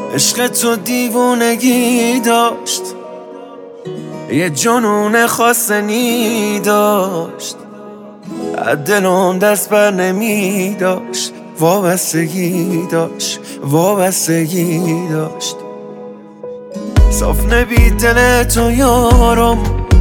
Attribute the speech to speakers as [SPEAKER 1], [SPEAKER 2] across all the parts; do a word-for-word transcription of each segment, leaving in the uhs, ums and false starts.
[SPEAKER 1] عشق تو دیوونگی داشت، یه جنون خاصنی داشت، از دلم دست بر نمی داشت، وابستگی داشت، وابستگی داشت. صاف نبی دل تو یارم،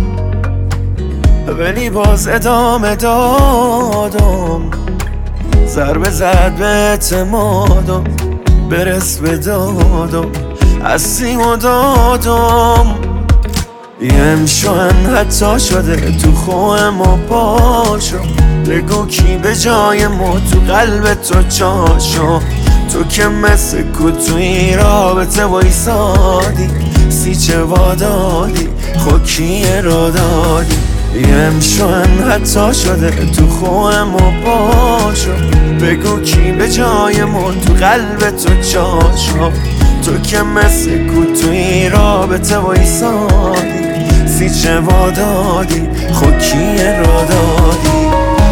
[SPEAKER 1] ولی باز ادامه دادم. ضربه زد به اعتمادم، برس به دادم، از سیم و دادم. یه امشان حتی شده تو خوه ما پاشو، بگو کی به جای ما تو قلب تو چاشو. تو که مثل کتوی رابطه وایسادی، سیچه وادادی، خوکیه را دادی. یه امشان حتی شده تو خوه ما پاشو، بگو کی به جای ما تو قلب تو چاشو. تو که مثل کتوی رابطه وایسادی، سیچه وادادی، خوکیه را دادی.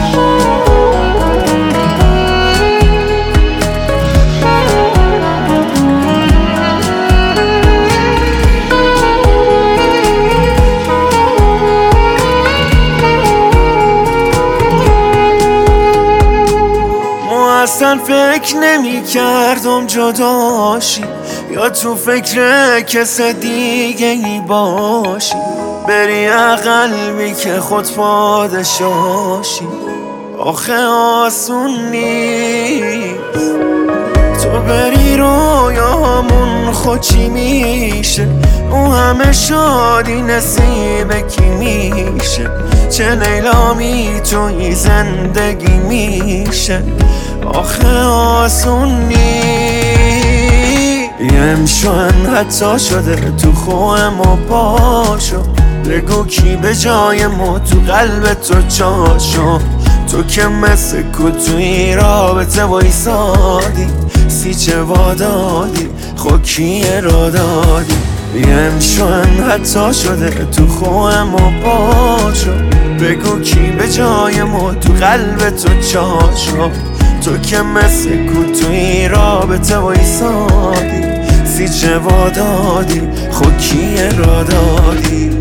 [SPEAKER 1] اصلا فکر نمی کردم جداشی، یا تو فکر کس دیگه ای باشی. بری قلبی که خود پادشاشی، آخه آسون نیست. تو بری رویامون خود چی میشه، او همه شادی نصیب کی میشه. چه لیلا می توی زندگی میشه، آخه آسون نیست. یه امشان حتی شده تو خوه ما پاشو، بگو کی به جای ما تو قلب تو چاشو. تو که مثل کتوی رابطه وایسادی، سیچه وادادی، خوکیه را دادی. یه امشان حتی شده تو خوه ما پاشو، بگو کی به جای ما تو قلب تو چاشو. تو که مثل کتوی رابطه وایسادی، سیچه وادادی، خوکیه را دادی.